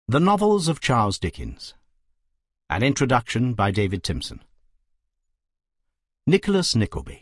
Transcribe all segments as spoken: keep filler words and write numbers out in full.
The Novels of Charles Dickens. An Introduction by David Timpson. Nicholas Nickleby.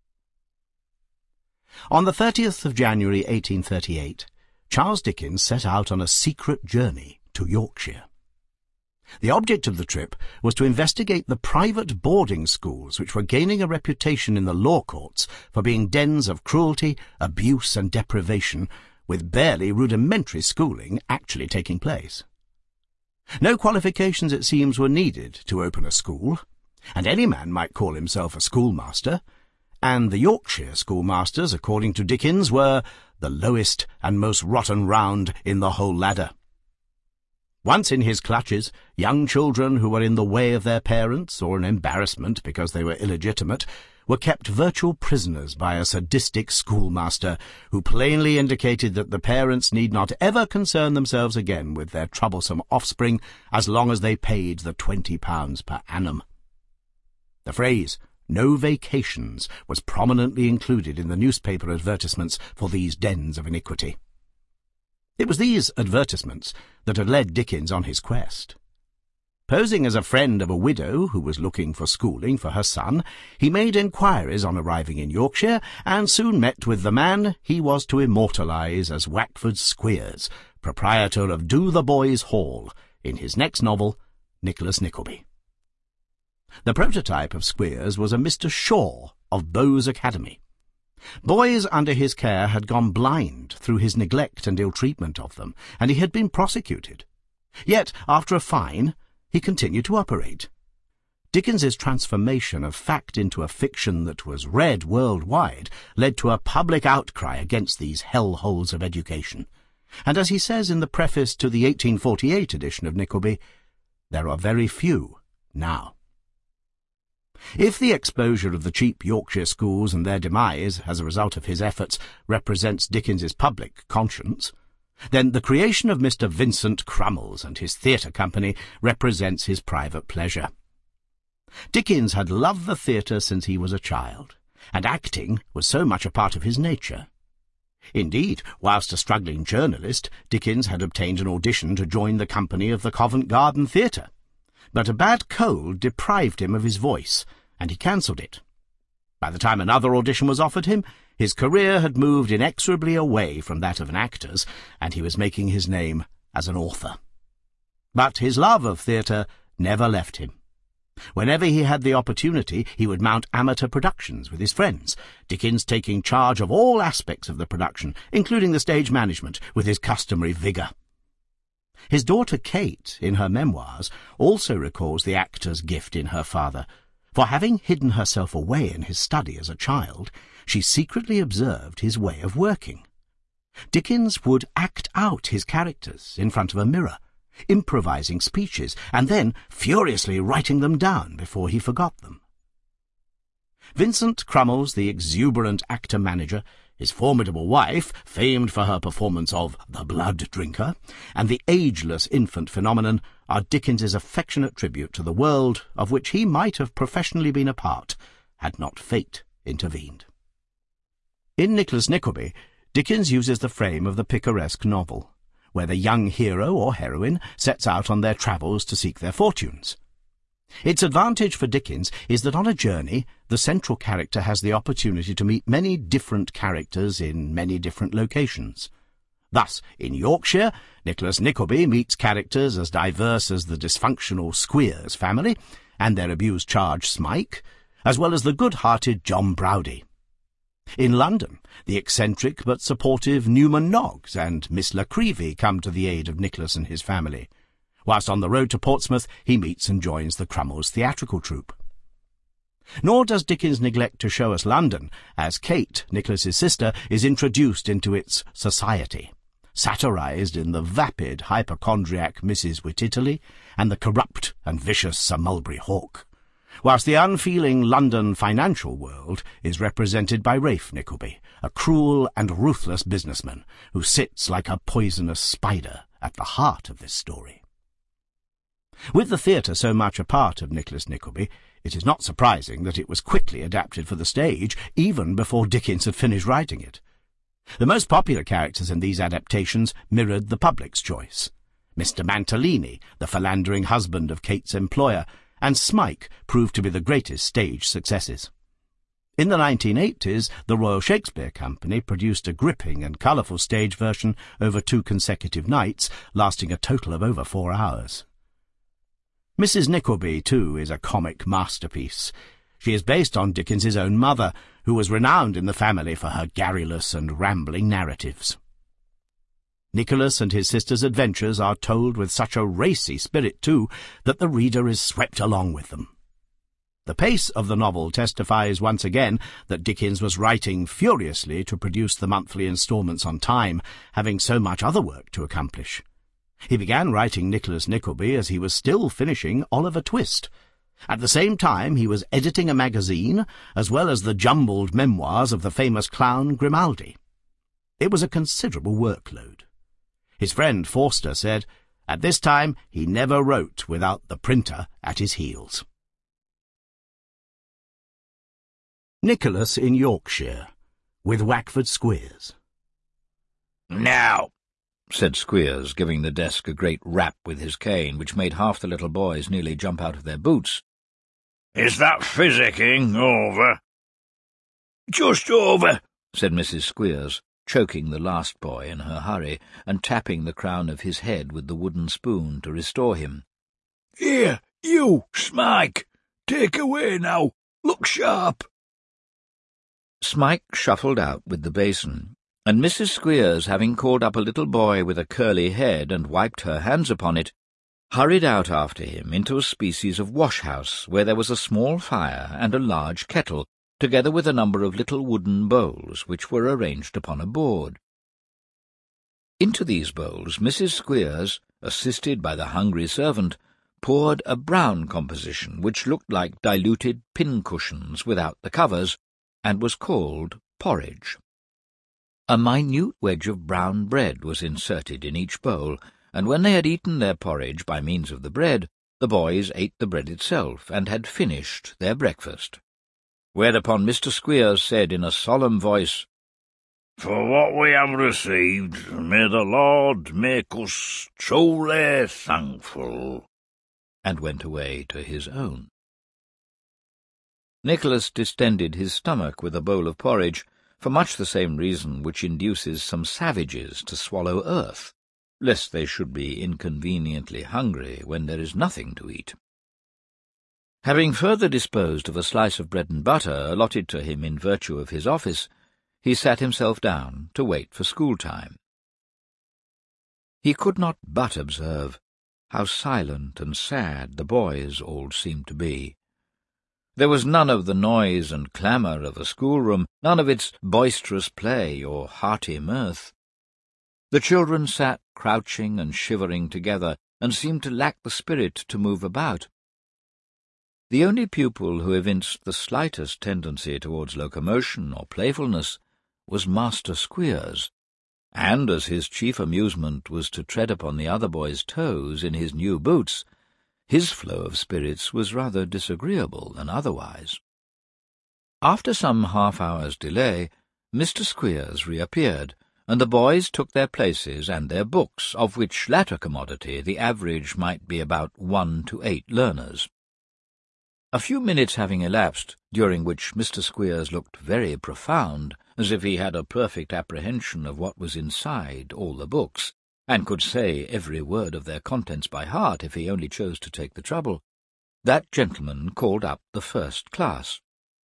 On the thirtieth of January eighteen thirty-eight, Charles Dickens set out on a secret journey to Yorkshire. The object of the trip was to investigate the private boarding schools which were gaining a reputation in the law courts for being dens of cruelty, abuse and deprivation, with barely rudimentary schooling actually taking place. No qualifications, it seems, were needed to open a school, and any man might call himself a schoolmaster, and the Yorkshire schoolmasters, according to Dickens, were the lowest and most rotten round in the whole ladder. Once in his clutches, young children who were in the way of their parents, or an embarrassment because they were illegitimate, were kept virtual prisoners by a sadistic schoolmaster who plainly indicated that the parents need not ever concern themselves again with their troublesome offspring as long as they paid the twenty pounds per annum. The phrase, "no vacations," was prominently included in the newspaper advertisements for these dens of iniquity. It was these advertisements that had led Dickens on his quest. Posing as a friend of a widow who was looking for schooling for her son, he made enquiries on arriving in Yorkshire, and soon met with the man he was to immortalise as Wackford Squeers, proprietor of Do the Boys Hall, in his next novel, Nicholas Nickleby. The prototype of Squeers was a Mister Shaw of Bowes Academy. Boys under his care had gone blind through his neglect and ill-treatment of them, and he had been prosecuted. Yet, after a fine, he continued to operate. Dickens's transformation of fact into a fiction that was read worldwide led to a public outcry against these hell-holes of education. And as he says in the preface to the eighteen forty-eight edition of Nickleby, there are very few now. If the exposure of the cheap Yorkshire schools and their demise, as a result of his efforts, represents Dickens's public conscience, then the creation of Mister Vincent Crummles and his theatre company represents his private pleasure. Dickens had loved the theatre since he was a child, and acting was so much a part of his nature. Indeed, whilst a struggling journalist, Dickens had obtained an audition to join the company of the Covent Garden Theatre, but a bad cold deprived him of his voice, and he cancelled it. By the time another audition was offered him, his career had moved inexorably away from that of an actor's, and he was making his name as an author. But his love of theatre never left him. Whenever he had the opportunity, he would mount amateur productions with his friends, Dickens taking charge of all aspects of the production, including the stage management, with his customary vigour. His daughter Kate, in her memoirs, also recalls the actor's gift in her father, for having hidden herself away in his study as a child, she secretly observed his way of working. Dickens would act out his characters in front of a mirror, improvising speeches, and then furiously writing them down before he forgot them. Vincent Crummles, the exuberant actor-manager, his formidable wife, famed for her performance of The Blood Drinker, and the ageless infant phenomenon are Dickens's affectionate tribute to the world of which he might have professionally been a part, had not fate intervened. In Nicholas Nickleby, Dickens uses the frame of the picaresque novel, where the young hero or heroine sets out on their travels to seek their fortunes. Its advantage for Dickens is that on a journey, the central character has the opportunity to meet many different characters in many different locations. Thus, in Yorkshire, Nicholas Nickleby meets characters as diverse as the dysfunctional Squeers family and their abused charge Smike, as well as the good-hearted John Browdie. In London, the eccentric but supportive Newman Noggs and Miss La Creevy come to the aid of Nicholas and his family, whilst on the road to Portsmouth he meets and joins the Crummles theatrical troupe. Nor does Dickens neglect to show us London, as Kate, Nicholas's sister, is introduced into its society, satirized in the vapid hypochondriac Missus Wititterly and the corrupt and vicious Sir Mulberry Hawk, whilst the unfeeling London financial world is represented by Ralph Nickleby, a cruel and ruthless businessman who sits like a poisonous spider at the heart of this story. With the theatre so much a part of Nicholas Nickleby, it is not surprising that it was quickly adapted for the stage, even before Dickens had finished writing it. The most popular characters in these adaptations mirrored the public's choice. Mister Mantalini, the philandering husband of Kate's employer, and Smike proved to be the greatest stage successes. In the nineteen eighties, the Royal Shakespeare Company produced a gripping and colourful stage version over two consecutive nights, lasting a total of over four hours. Missus Nickleby, too, is a comic masterpiece. She is based on Dickens's own mother, who was renowned in the family for her garrulous and rambling narratives. Nicholas and his sister's adventures are told with such a racy spirit, too, that the reader is swept along with them. The pace of the novel testifies once again that Dickens was writing furiously to produce the monthly instalments on time, having so much other work to accomplish. He began writing Nicholas Nickleby as he was still finishing Oliver Twist. At the same time he was editing a magazine, as well as the jumbled memoirs of the famous clown Grimaldi. It was a considerable workload. His friend Forster said, "At this time he never wrote without the printer at his heels." Nicholas in Yorkshire, with Wackford Squeers. "Now," said Squeers, giving the desk a great rap with his cane, which made half the little boys nearly jump out of their boots. "Is that physicking over?" "Just over," said Missus Squeers, choking the last boy in her hurry, and tapping the crown of his head with the wooden spoon to restore him. "Here, you, Smike, take away now. Look sharp." Smike shuffled out with the basin, and Missus Squeers, having called up a little boy with a curly head and wiped her hands upon it, hurried out after him into a species of wash-house where there was a small fire and a large kettle, together with a number of little wooden bowls which were arranged upon a board. Into these bowls Missus Squeers, assisted by the hungry servant, poured a brown composition which looked like diluted pin-cushions without the covers, and was called porridge. A minute wedge of brown bread was inserted in each bowl, and when they had eaten their porridge by means of the bread, the boys ate the bread itself, and had finished their breakfast. Whereupon Mister Squeers said in a solemn voice, "For what we have received, may the Lord make us truly thankful," and went away to his own. Nicholas distended his stomach with a bowl of porridge, for much the same reason which induces some savages to swallow earth, lest they should be inconveniently hungry when there is nothing to eat. Having further disposed of a slice of bread and butter allotted to him in virtue of his office, he sat himself down to wait for school-time. He could not but observe how silent and sad the boys all seemed to be. There was none of the noise and clamour of a schoolroom, none of its boisterous play or hearty mirth. The children sat crouching and shivering together, and seemed to lack the spirit to move about. The only pupil who evinced the slightest tendency towards locomotion or playfulness was Master Squeers, and as his chief amusement was to tread upon the other boys' toes in his new boots, his flow of spirits was rather disagreeable than otherwise. After some half-hour's delay, Mister Squeers reappeared, and the boys took their places and their books, of which latter commodity the average might be about one to eight learners. A few minutes having elapsed, during which Mister Squeers looked very profound, as if he had a perfect apprehension of what was inside all the books, and could say every word of their contents by heart if he only chose to take the trouble, that gentleman called up the first class.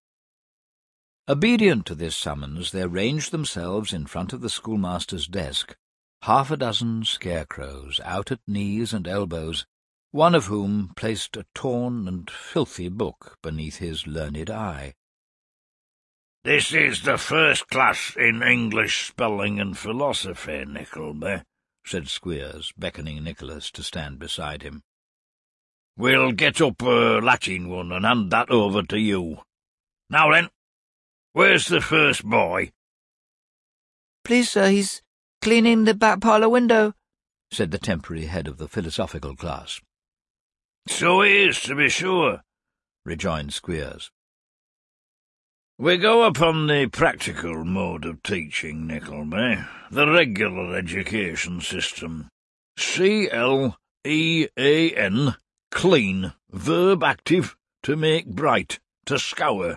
Obedient to this summons, there ranged themselves in front of the schoolmaster's desk half a dozen scarecrows out at knees and elbows, one of whom placed a torn and filthy book beneath his learned eye. "This is the first class in English spelling and philosophy, Nickleby," said Squeers, beckoning Nicholas to stand beside him. "We'll get up a Latin one and hand that over to you. Now then, where's the first boy?" "Please, sir, he's cleaning the back parlour window," said the temporary head of the philosophical class. "So he is, to be sure," rejoined Squeers. "We go upon the practical mode of teaching, Nickleby, the regular education system. C L E A N, clean, verb active, to make bright, to scour.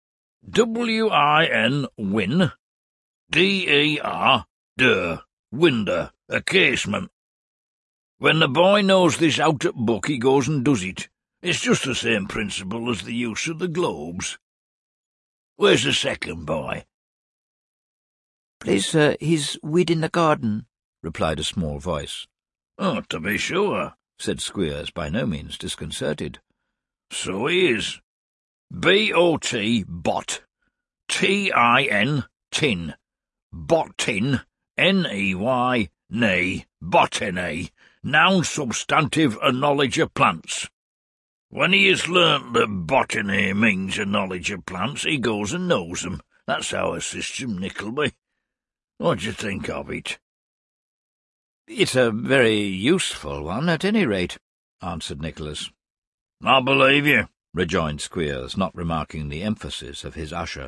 W I N, win. D E R, der, winder, a casement. When the boy knows this out at book, he goes and does it. It's just the same principle as the use of the globes. Where's the second boy? Please, sir, he's weeding the garden, replied a small voice. Oh, to be sure, said Squeers, by no means disconcerted. So he is. B O T, bot. T I N, tin. Botin, N E Y, nay, botany, noun substantive, a knowledge of plants. When he has learnt that botany means a knowledge of plants, he goes and knows them. That's our system, Nickleby. What do you think of it? It's a very useful one, at any rate, answered Nicholas. I believe you, rejoined Squeers, not remarking the emphasis of his usher.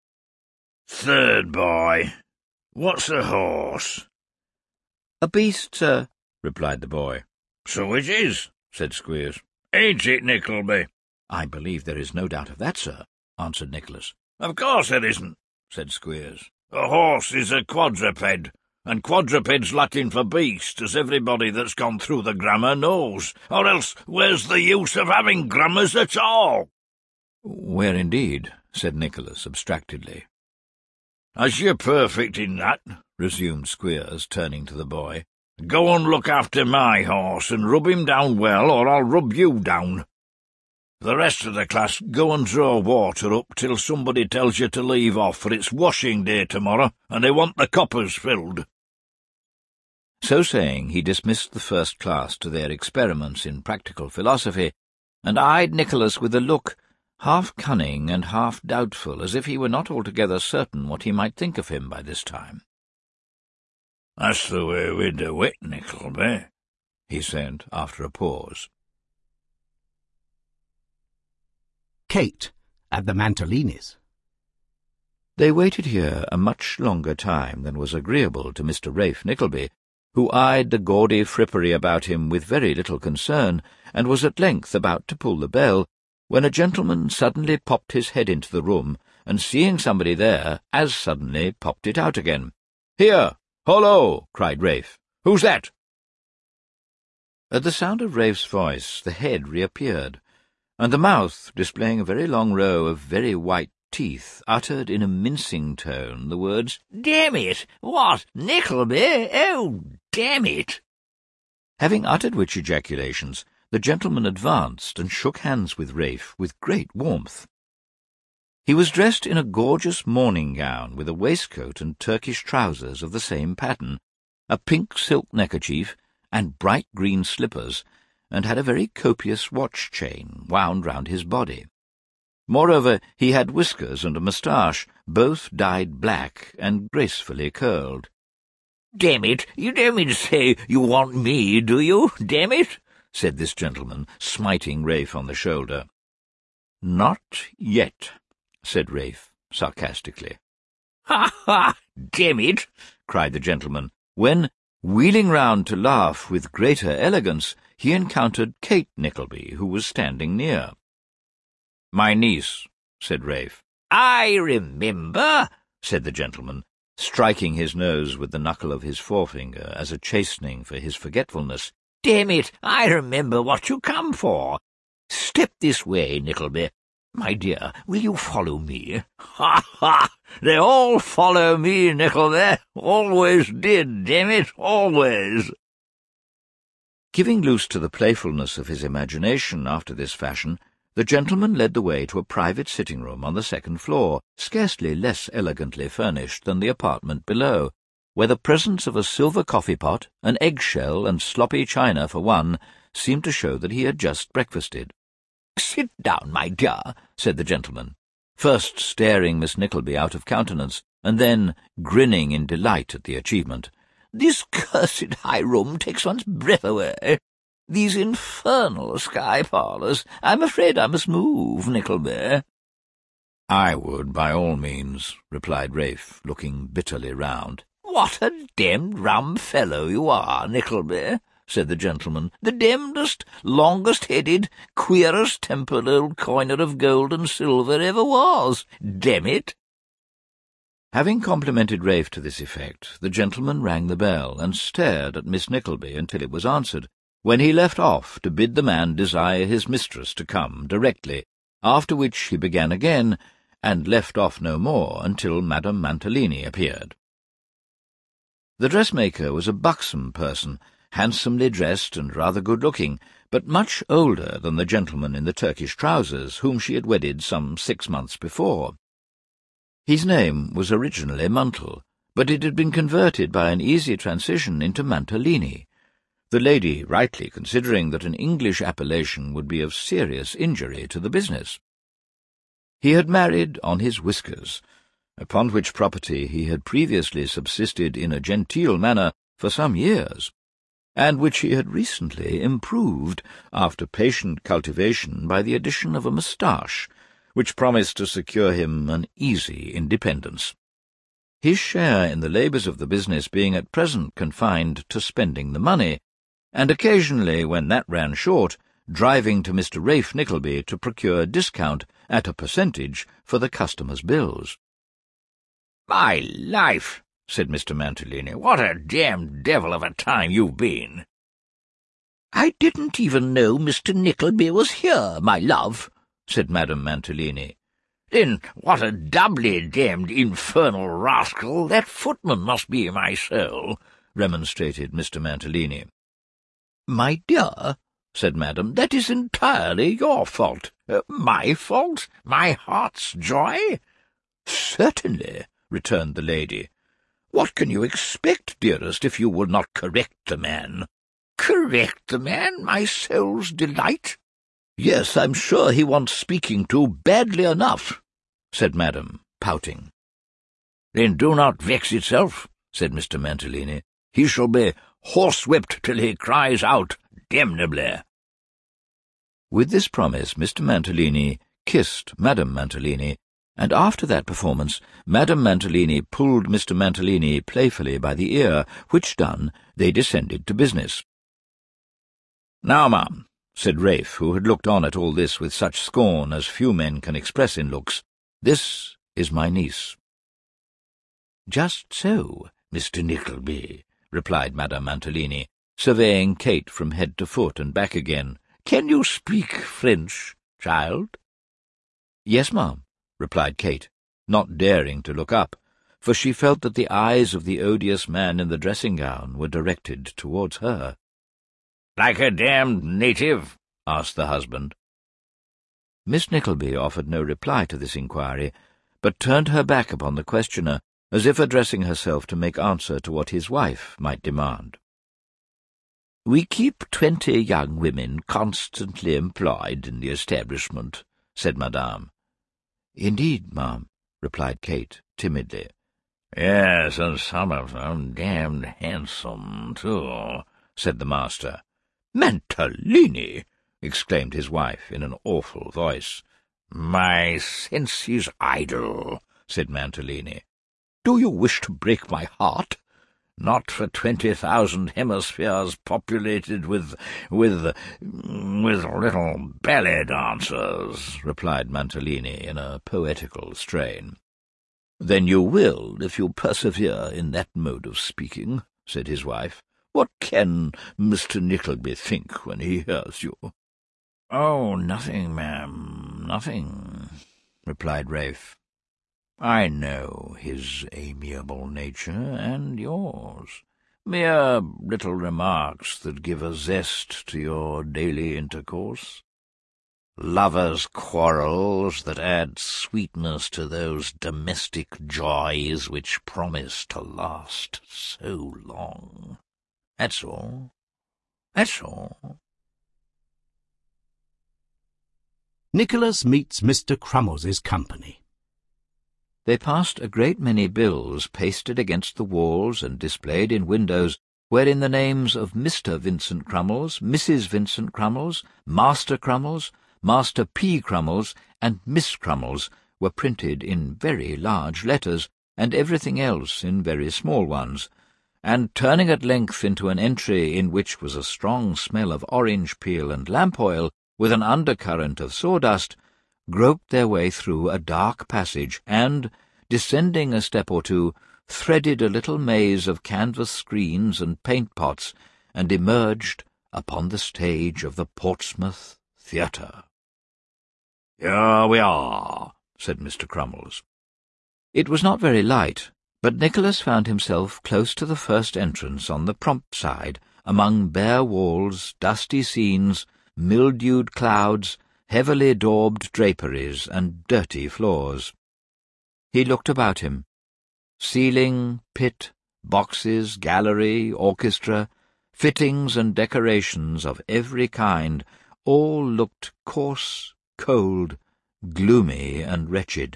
Third boy, what's a horse? A beast, sir, replied the boy. So it is, said Squeers. Ain't it, Nickleby? I believe there is no doubt of that, sir, answered Nicholas. Of course there isn't, said Squeers. A horse is a quadruped, and quadruped's Latin for beast, as everybody that's gone through the grammar knows. Or else, where's the use of having grammars at all? Where indeed, said Nicholas abstractedly. As you're perfect in that, resumed Squeers, turning to the boy, go and look after my horse, and rub him down well, or I'll rub you down. The rest of the class, go and draw water up till somebody tells you to leave off, for it's washing day tomorrow, and they want the coppers filled. So saying, he dismissed the first class to their experiments in practical philosophy, and eyed Nicholas with a look half cunning and half doubtful, as if he were not altogether certain what he might think of him by this time. That's the way we do it, Nickleby, he said, after a pause. Kate, at the Mantolinis. They waited here a much longer time than was agreeable to Mister Ralph Nickleby, who eyed the gaudy frippery about him with very little concern, and was at length about to pull the bell, when a gentleman suddenly popped his head into the room, and seeing somebody there, as suddenly popped it out again. "Here! Hollo!" cried Ralph. "Who's that?" At the sound of Ralph's voice, the head reappeared, and the mouth, displaying a very long row of very white teeth, uttered in a mincing tone the words, "Damn it! What, Nickleby? Oh, damn it!" Having uttered which ejaculations, the gentleman advanced and shook hands with Ralph with great warmth. He was dressed in a gorgeous morning gown with a waistcoat and Turkish trousers of the same pattern, a pink silk neckerchief, and bright green slippers, and had a very copious watch-chain wound round his body. Moreover, he had whiskers and a moustache, both dyed black and gracefully curled. "Damn it, you don't mean to say you want me, do you, damn it?" said this gentleman, smiting Ralph on the shoulder. "Not yet," said Ralph, sarcastically. "Ha, ha, damn it!" cried the gentleman, when, wheeling round to laugh with greater elegance, he encountered Kate Nickleby, who was standing near. "My niece," said Ralph. "I remember," said the gentleman, striking his nose with the knuckle of his forefinger as a chastening for his forgetfulness. "Damn it, I remember what you come for. Step this way, Nickleby. My dear, will you follow me? Ha, ha! They all follow me, Nickleby. Always did, damn it, always." Giving loose to the playfulness of his imagination after this fashion, the gentleman led the way to a private sitting-room on the second floor, scarcely less elegantly furnished than the apartment below, where the presence of a silver coffee-pot, an egg-shell, and sloppy china for one, seemed to show that he had just breakfasted. "Sit down, my dear," said the gentleman, first staring Miss Nickleby out of countenance, and then grinning in delight at the achievement. "This cursed high room takes one's breath away. These infernal sky parlours. I'm afraid I must move, Nickleby." "I would, by all means," replied Ralph, looking bitterly round. "What a damned rum fellow you are, Nickleby," said the gentleman. "The demdest, longest-headed, queerest-tempered old coiner of gold and silver ever was, damn it!" Having complimented Rafe to this effect, the gentleman rang the bell and stared at Miss Nickleby until it was answered, when he left off to bid the man desire his mistress to come directly, after which he began again, and left off no more until Madame Mantalini appeared. The dressmaker was a buxom person, handsomely dressed and rather good-looking, but much older than the gentleman in the Turkish trousers whom she had wedded some six months before. His name was originally Muntle, but it had been converted by an easy transition into Mantalini, the lady rightly considering that an English appellation would be of serious injury to the business. He had married on his whiskers, upon which property he had previously subsisted in a genteel manner for some years, and which he had recently improved after patient cultivation by the addition of a moustache, which promised to secure him an easy independence, his share in the labours of the business being at present confined to spending the money, and occasionally, when that ran short, driving to Mister Rafe Nickleby to procure discount at a percentage for the customers' bills. "My life," said Mister Mantalini, "what a damned devil of a time you've been." "I didn't even know Mister Nickleby was here, my love," said Madame Mantalini. "Then what a doubly damned infernal rascal that footman must be, my soul," remonstrated Mister Mantalini. "My dear," said Madame, "that is entirely your fault." Uh, my fault? My heart's joy? "Certainly," returned the lady. "What can you expect, dearest, if you will not correct the man?" "Correct the man, my soul's delight?" "Yes, I'm sure he wants speaking to badly enough," said Madame, pouting. "Then do not vex itself," said Mister Mantalini. "He shall be horsewhipped till he cries out damnably." With this promise Mister Mantalini kissed Madame Mantalini, and after that performance Madame Mantalini pulled Mister Mantalini playfully by the ear, which done, they descended to business. "Now, ma'am," said Rafe, who had looked on at all this with such scorn as few men can express in looks, "this is my niece." "Just so, Mister Nickleby," replied Madame Mantalini, surveying Kate from head to foot and back again. "Can you speak French, child?" "Yes, ma'am," replied Kate, not daring to look up, for she felt that the eyes of the odious man in the dressing-gown were directed towards her. "Like a damned native?" asked the husband. Miss Nickleby offered no reply to this inquiry, but turned her back upon the questioner, as if addressing herself to make answer to what his wife might demand. "We keep twenty young women constantly employed in the establishment," said Madame. "Indeed, ma'am," replied Kate, timidly. "Yes, and some of them damned handsome, too," said the master. "Mantalini!" exclaimed his wife in an awful voice. "My sense is idle," said Mantalini. "Do you wish to break my heart?" "Not for twenty thousand hemispheres populated with, with, with little ballet dancers," replied Mantalini in a poetical strain. "Then you will, if you persevere in that mode of speaking," said his wife. "What can Mister Nickleby think when he hears you?" "Oh, nothing, ma'am, nothing," replied Rafe. "I know his amiable nature and yours. Mere little remarks that give a zest to your daily intercourse. Lovers' quarrels that add sweetness to those domestic joys which promise to last so long. That's all. That's all." Nicholas meets Mister Crummles's company. They passed a great many bills pasted against the walls and displayed in windows, wherein the names of Mister Vincent Crummles, Missus Vincent Crummles, Master Crummles, Master P. Crummles, and Miss Crummles were printed in very large letters, and everything else in very small ones, and turning at length into an entry in which was a strong smell of orange peel and lamp oil, with an undercurrent of sawdust, groped their way through a dark passage and, descending a step or two, threaded a little maze of canvas screens and paint-pots, and emerged upon the stage of the Portsmouth Theatre. "Here we are," said Mister Crummles. It was not very light, but Nicholas found himself close to the first entrance on the prompt side, among bare walls, dusty scenes, mildewed clouds, heavily daubed draperies, and dirty floors. He looked about him. Ceiling, pit, boxes, gallery, orchestra, fittings and decorations of every kind, all looked coarse, cold, gloomy, and wretched.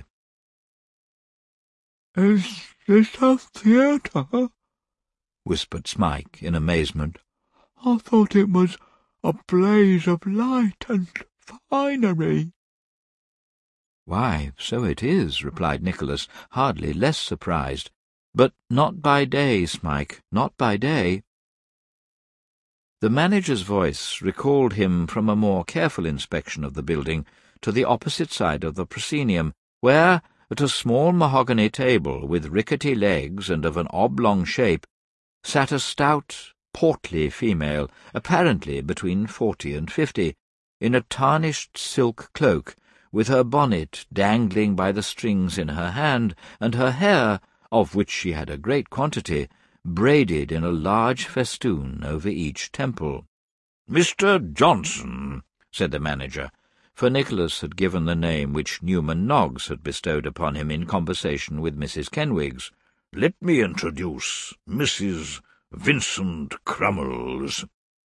"Is this a theatre?" whispered Smike in amazement. "I thought it was a blaze of light and finery." "Why, so it is," replied Nicholas, hardly less surprised. "But not by day, Smike, not by day." The manager's voice recalled him from a more careful inspection of the building to the opposite side of the proscenium, where, at a small mahogany table with rickety legs and of an oblong shape, sat a stout, portly female, apparently between forty and fifty, in a tarnished silk cloak, with her bonnet dangling by the strings in her hand, and her hair, of which she had a great quantity, braided in a large festoon over each temple. "Mister Johnson," said the manager, for Nicholas had given the name which Newman Noggs had bestowed upon him in conversation with Missus Kenwigs, "let me introduce Missus Vincent Crummles."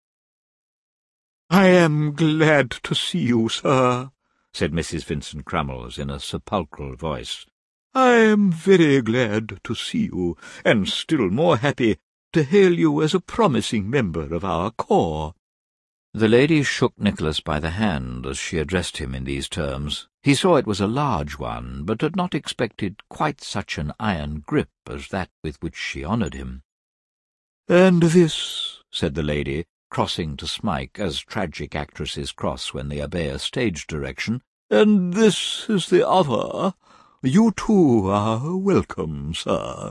"I am glad to see you, sir," said Missus Vincent Crummles in a sepulchral voice. "I am very glad to see you, and still more happy to hail you as a promising member of our corps." The lady shook Nicholas by the hand as she addressed him in these terms. He saw it was a large one, but had not expected quite such an iron grip as that with which she honoured him. "And this," said the lady, crossing to Smike, as tragic actresses cross when they obey a stage direction, "and this is the other. You too are welcome, sir."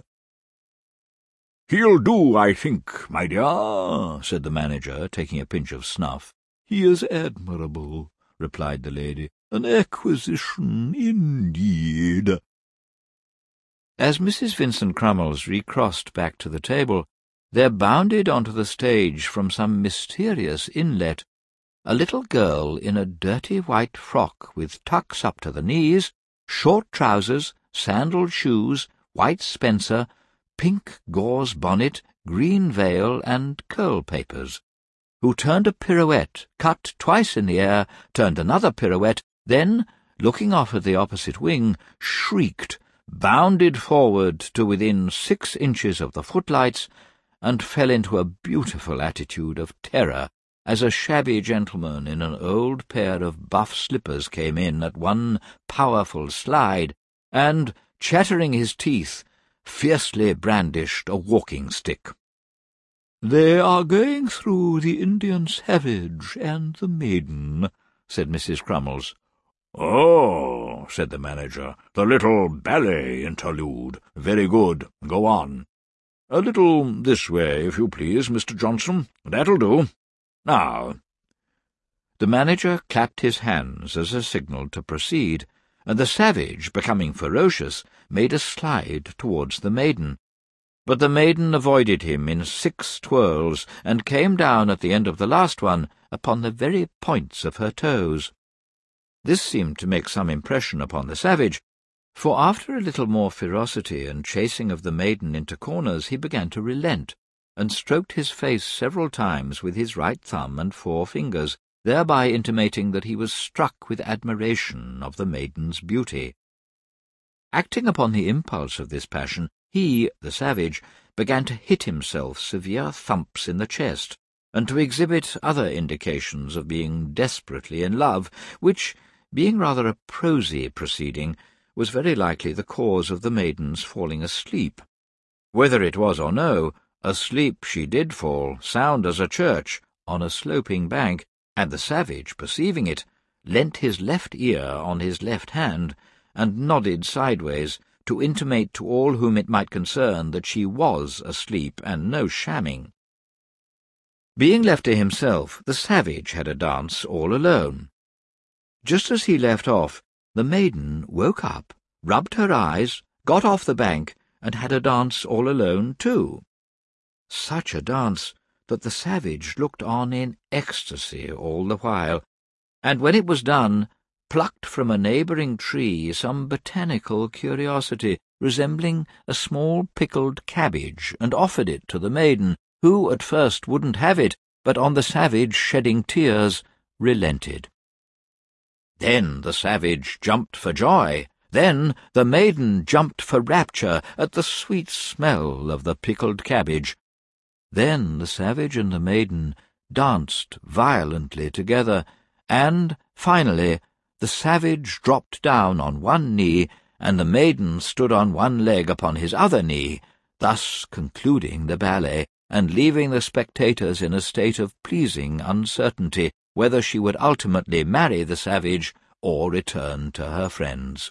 "He'll do, I think, my dear," said the manager, taking a pinch of snuff. "He is admirable," replied the lady. "An acquisition, indeed." As Missus Vincent Crummles recrossed back to the table, there bounded onto the stage from some mysterious inlet a little girl in a dirty white frock with tucks up to the knees, short trousers, sandalled shoes, white spencer, pink gauze bonnet, green veil, and curl-papers, who turned a pirouette, cut twice in the air, turned another pirouette, then, looking off at the opposite wing, shrieked, bounded forward to within six inches of the footlights, and fell into a beautiful attitude of terror as a shabby gentleman in an old pair of buff slippers came in at one powerful slide, and, chattering his teeth, fiercely brandished a walking-stick. "They are going through the Indian Savage and the Maiden," said Missus Crummles. "Oh," said the manager, "the little ballet interlude. Very good. Go on. A little this way, if you please, Mister Johnson. That'll do. Now." The manager clapped his hands as a signal to proceed, and the savage, becoming ferocious, made a slide towards the maiden. But the maiden avoided him in six twirls, and came down at the end of the last one upon the very points of her toes. This seemed to make some impression upon the savage, for after a little more ferocity and chasing of the maiden into corners he began to relent, and stroked his face several times with his right thumb and four fingers, thereby intimating that he was struck with admiration of the maiden's beauty. Acting upon the impulse of this passion, he, the savage, began to hit himself severe thumps in the chest, and to exhibit other indications of being desperately in love, which, being rather a prosy proceeding, was very likely the cause of the maiden's falling asleep. Whether it was or no, Asleep she did fall, sound as a church, on a sloping bank, and the savage, perceiving it, leant his left ear on his left hand, and nodded sideways, to intimate to all whom it might concern that she was asleep, and no shamming. Being left to himself, the savage had a dance all alone. Just as he left off, the maiden woke up, rubbed her eyes, got off the bank, and had a dance all alone too. Such a dance that the savage looked on in ecstasy all the while, and when it was done, plucked from a neighbouring tree some botanical curiosity, resembling a small pickled cabbage, and offered it to the maiden, who at first wouldn't have it, but on the savage shedding tears, relented. Then the savage jumped for joy. Then the maiden jumped for rapture at the sweet smell of the pickled cabbage. Then the savage and the maiden danced violently together, and, finally, the savage dropped down on one knee, and the maiden stood on one leg upon his other knee, thus concluding the ballet, and leaving the spectators in a state of pleasing uncertainty whether she would ultimately marry the savage or return to her friends.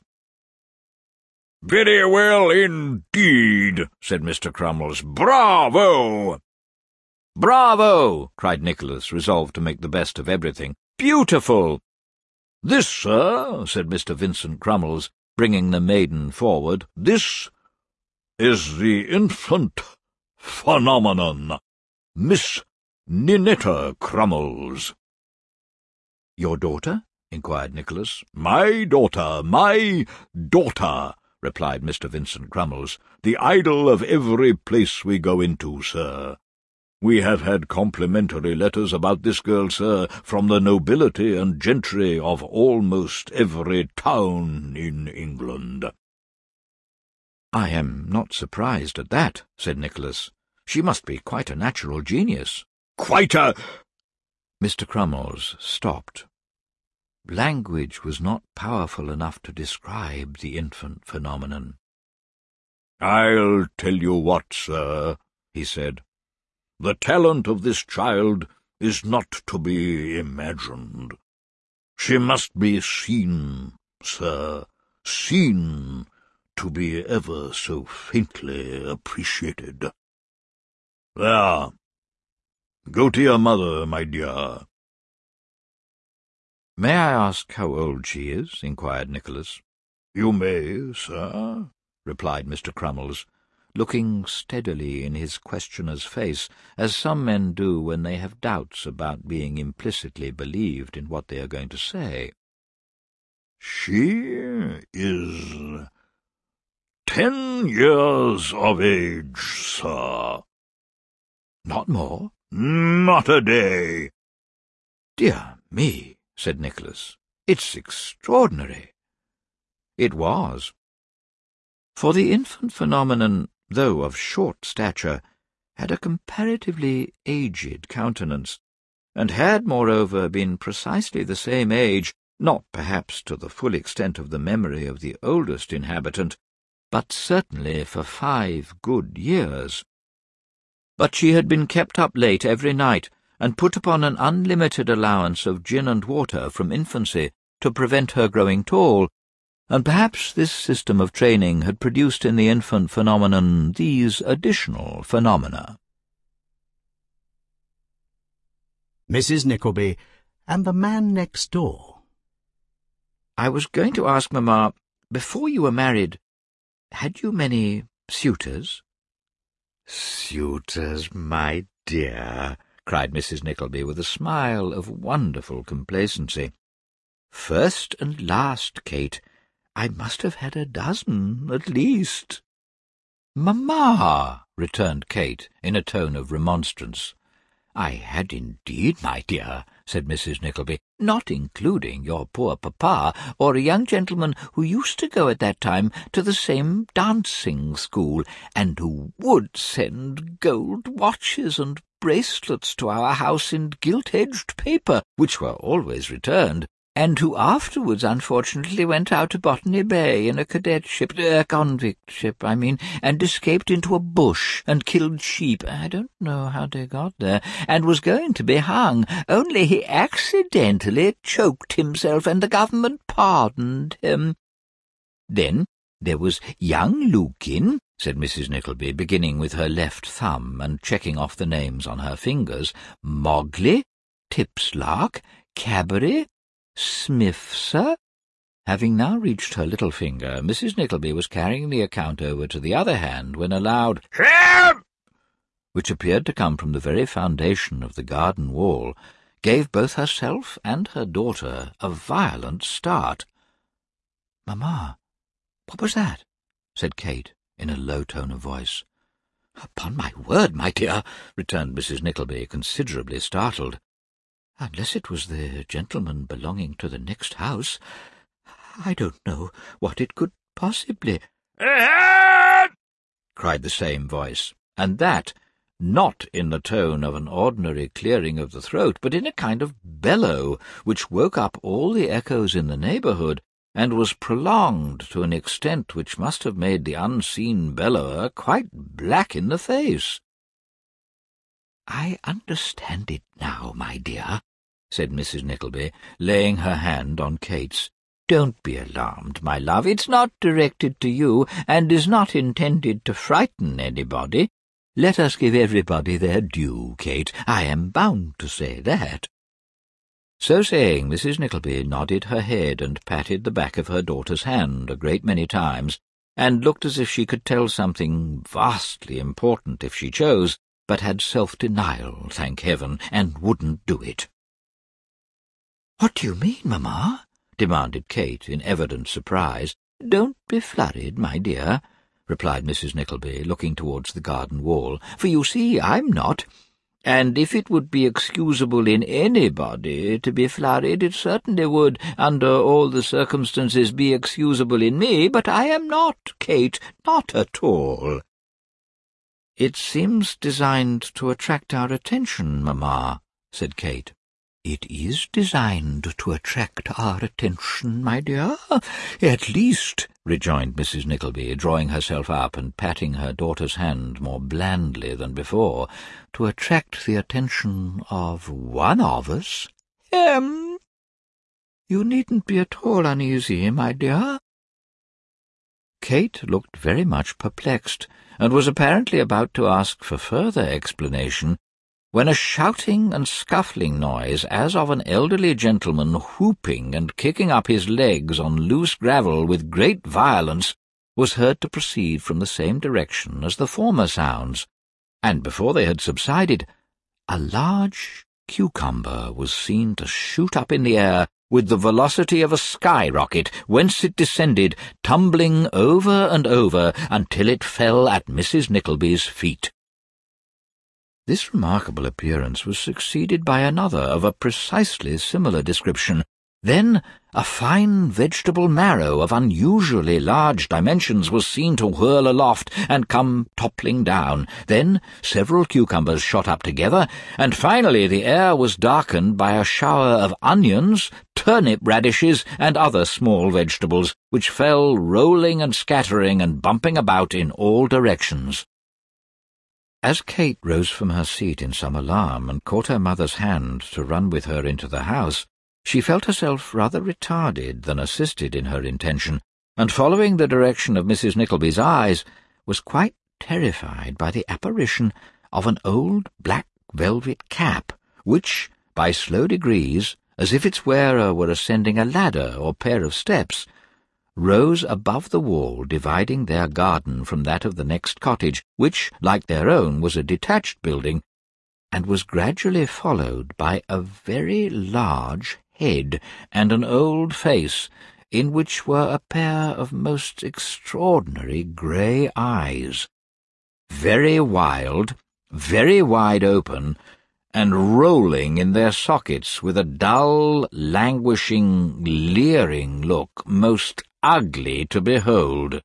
"Very well indeed," said Mister Crummles. "Bravo!" "Bravo!" cried Nicholas, resolved to make the best of everything. "Beautiful!" "This, sir," said Mister Vincent Crummles, bringing the maiden forward, "this is the infant phenomenon, Miss Ninetta Crummles." "Your daughter?" inquired Nicholas. "My daughter, my daughter," replied Mister Vincent Crummles, "the idol of every place we go into, sir. We have had complimentary letters about this girl, sir, from the nobility and gentry of almost every town in England." "I am not surprised at that," said Nicholas. "She must be quite a natural genius." "Quite a—" Mister Crummles stopped. Language was not powerful enough to describe the infant phenomenon. "I'll tell you what, sir," he said. "The talent of this child is not to be imagined. She must be seen, sir, seen, to be ever so faintly appreciated. There. Go to your mother, my dear." "May I ask how old she is?" inquired Nicholas. "You may, sir," replied Mister Crummles, looking steadily in his questioner's face, as some men do when they have doubts about being implicitly believed in what they are going to say. "She is ten years of age, sir." "Not more?" "Not a day." "Dear me," said Nicholas, "it's extraordinary." It was. For the infant phenomenon, though of short stature, had a comparatively aged countenance, and had, moreover, been precisely the same age, not perhaps to the full extent of the memory of the oldest inhabitant, but certainly for five good years. But she had been kept up late every night, and put upon an unlimited allowance of gin and water from infancy to prevent her growing tall, and perhaps this system of training had produced in the infant phenomenon these additional phenomena. Missus Nickleby and the Man Next Door. "I was going to ask, Mamma, before you were married, had you many suitors?" "Suitors, my dear," cried Missus Nickleby with a smile of wonderful complacency. "First and last, Kate, I must have had a dozen, at least." "Mamma," returned Kate, in a tone of remonstrance. "I had indeed, my dear," said Missus Nickleby, "not including your poor papa, or a young gentleman who used to go at that time to the same dancing school, and who would send gold watches and bracelets to our house in gilt-edged paper, which were always returned, and who afterwards unfortunately went out to Botany Bay in a cadet ship, a convict ship, I mean, and escaped into a bush and killed sheep. I don't know how they got there, and was going to be hung, only he accidentally choked himself, and the government pardoned him. Then there was young Lukin, said Missus Nickleby, beginning with her left thumb and checking off the names on her fingers, Mogley, Tipslark, Cabbery, Smithser. Having now reached her little finger, Missus Nickleby was carrying the account over to the other hand when a loud "Help!" which appeared to come from the very foundation of the garden wall, gave both herself and her daughter a violent start. "Mamma, what was that?" said Kate, in a low tone of voice. "Upon my word, my dear," returned Missus Nickleby, considerably startled, "unless it was the gentleman belonging to the next house, I don't know what it could possibly—" "Ahead!" cried the same voice, and that not in the tone of an ordinary clearing of the throat, but in a kind of bellow which woke up all the echoes in the neighbourhood, and was prolonged to an extent which must have made the unseen bellower quite black in the face. "I understand it now, my dear," said Missus Nickleby, laying her hand on Kate's. "Don't be alarmed, my love. It's not directed to you, and is not intended to frighten anybody. Let us give everybody their due, Kate. I am bound to say that." So saying, Missus Nickleby nodded her head and patted the back of her daughter's hand a great many times, and looked as if she could tell something vastly important if she chose, but had self-denial, thank heaven, and wouldn't do it. "What do you mean, mamma?" demanded Kate, in evident surprise. "Don't be flurried, my dear," replied Missus Nickleby, looking towards the garden wall, "for you see I'm not. And if it would be excusable in anybody to be flurried, it certainly would, under all the circumstances, be excusable in me, but I am not, Kate, not at all." "It seems designed to attract our attention, mamma," said Kate. "It is designed to attract our attention, my dear, at least," rejoined Missus Nickleby, drawing herself up and patting her daughter's hand more blandly than before, "to attract the attention of one of us. Hem! You needn't be at all uneasy, my dear." Kate looked very much perplexed, and was apparently about to ask for further explanation, when a shouting and scuffling noise, as of an elderly gentleman whooping and kicking up his legs on loose gravel with great violence, was heard to proceed from the same direction as the former sounds, and before they had subsided, a large cucumber was seen to shoot up in the air with the velocity of a skyrocket, whence it descended, tumbling over and over until it fell at Missus Nickleby's feet. This remarkable appearance was succeeded by another of a precisely similar description. Then a fine vegetable marrow of unusually large dimensions was seen to whirl aloft and come toppling down. Then several cucumbers shot up together, and finally the air was darkened by a shower of onions, turnip radishes, and other small vegetables, which fell rolling and scattering and bumping about in all directions. As Kate rose from her seat in some alarm and caught her mother's hand to run with her into the house, she felt herself rather retarded than assisted in her intention, and following the direction of Missus Nickleby's eyes, was quite terrified by the apparition of an old black velvet cap, which, by slow degrees, as if its wearer were ascending a ladder or pair of steps, rose above the wall dividing their garden from that of the next cottage, which, like their own, was a detached building, and was gradually followed by a very large head and an old face, in which were a pair of most extraordinary grey eyes, very wild, very wide open, and rolling in their sockets with a dull, languishing, leering look most ugly to behold.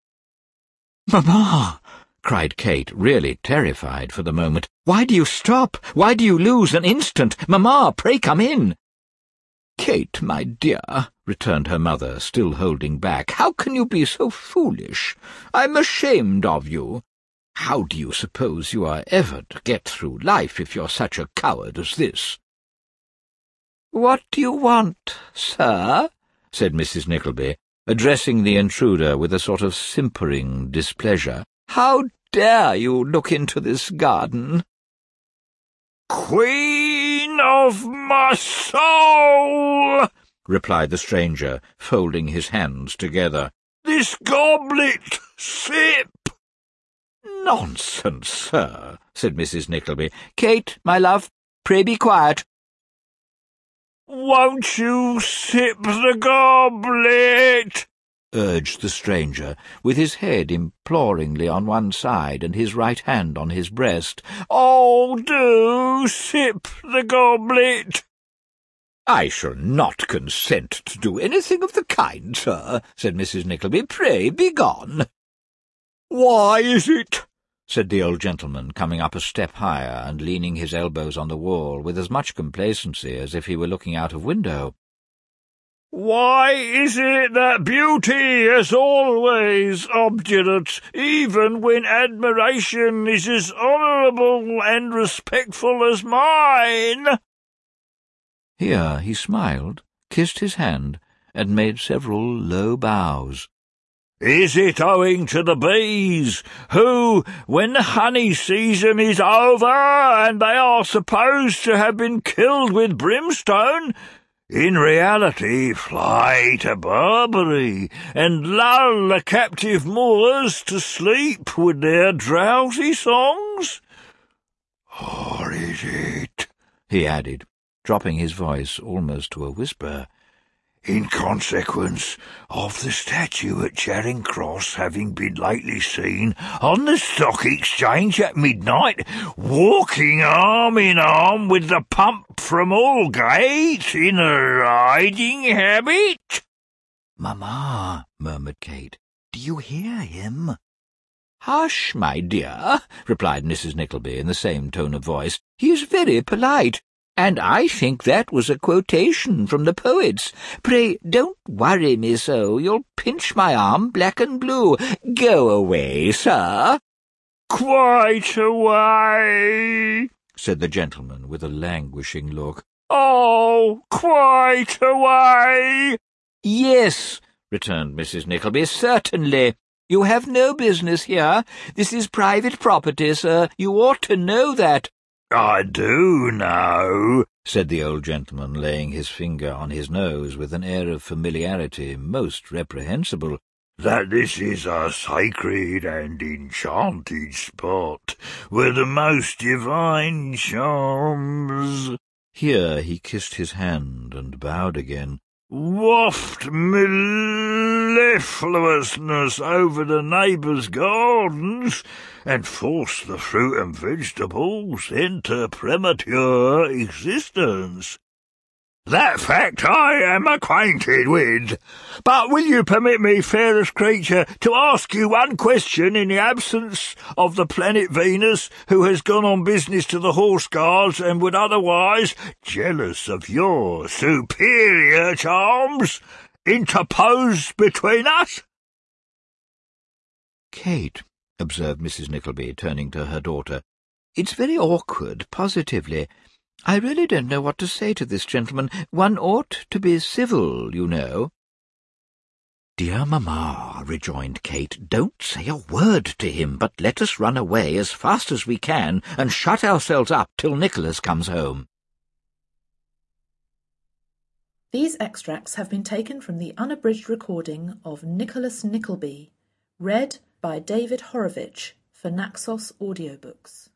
"Mamma!" cried Kate, really terrified for the moment. "Why do you stop? Why do you lose an instant? Mamma, pray come in!" "Kate, my dear," returned her mother, still holding back, "how can you be so foolish? I'm ashamed of you. How do you suppose you are ever to get through life if you're such a coward as this?" "What do you want, sir?" said Missus Nickleby, addressing the intruder with a sort of simpering displeasure. "How dare you look into this garden?" "Queen of my soul," replied the stranger, folding his hands together, "this goblet, sip." "Nonsense, sir," said Missus Nickleby. "Kate, my love, pray be quiet." "Won't you sip the goblet?" urged the stranger, with his head imploringly on one side and his right hand on his breast. "Oh, do sip the goblet." "I shall not consent to do anything of the kind, sir," said Missus Nickleby. "Pray be gone." "Why is it?" said the old gentleman, coming up a step higher and leaning his elbows on the wall with as much complacency as if he were looking out of window. "Why is it that beauty is always obdurate, even when admiration is as honourable and respectful as mine?" Here he smiled, kissed his hand, and made several low bows. "Is it owing to the bees, who, when the honey season is over, and they are supposed to have been killed with brimstone, in reality fly to Barbary, and lull the captive Moors to sleep with their drowsy songs? Or is it," he added, dropping his voice almost to a whisper, "in consequence of the statue at Charing Cross having been lately seen on the Stock Exchange at midnight, walking arm in arm with the pump from Aldgate in a riding habit?" "Mamma," murmured Kate, "do you hear him?" "Hush, my dear," replied Missus Nickleby in the same tone of voice. "He is very polite, and I think that was a quotation from the poets. Pray don't worry me so. You'll pinch my arm black and blue. Go away, sir." "Quite away," said the gentleman with a languishing look. "Oh, quite away." "Yes," returned Missus Nickleby, "certainly. You have no business here. This is private property, sir. You ought to know that." "I do know," said the old gentleman, laying his finger on his nose with an air of familiarity most reprehensible, "that this is a sacred and enchanted spot, where the most divine charms—" Here he kissed his hand and bowed again, "waft mellifluousness over the neighbours' gardens, and force the fruit and vegetables into premature existence. That fact I am acquainted with. But will you permit me, fairest creature, to ask you one question in the absence of the planet Venus, who has gone on business to the Horse Guards and would otherwise, jealous of your superior charms, interpose between us?" "Kate," observed Missus Nickleby, turning to her daughter, "it's very awkward, positively. I really don't know what to say to this gentleman. One ought to be civil, you know." "Dear mamma," rejoined Kate, "don't say a word to him, but let us run away as fast as we can and shut ourselves up till Nicholas comes home." These extracts have been taken from the unabridged recording of Nicholas Nickleby, read by David Horowitz for Naxos Audiobooks.